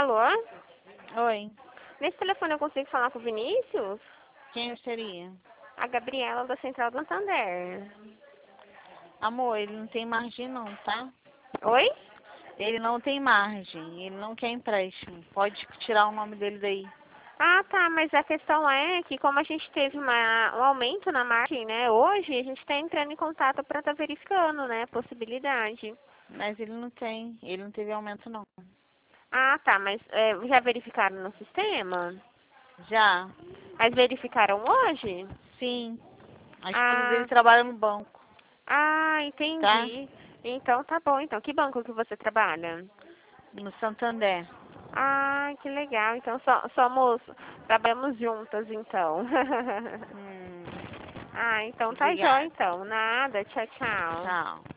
Alô? Oi, Nesse telefone eu consigo falar com o Vinícius? quem seria? A Gabriela da Central do Santander. Amor, ele não tem margem não, tá? Oi? Ele não tem margem, ele não quer empréstimo. Pode tirar o nome dele daí. Ah, tá, mas a questão é que como a gente teve um aumento na margem, né, hoje, a gente está entrando em contato para estar verificando, né, a possibilidade. Mas ele não teve aumento não. Ah, tá, mas já verificaram no sistema? Já? Mas verificaram hoje? Sim. A esposa dele Ah, trabalha no banco, tá? entendi. Então tá bom, então. Que banco que você trabalha? No Santander. Ah, que legal. Então trabalhamos juntas, então. Hum, Ah, então tá jóia, obrigada. então. Nada, tchau, tchau. Tchau.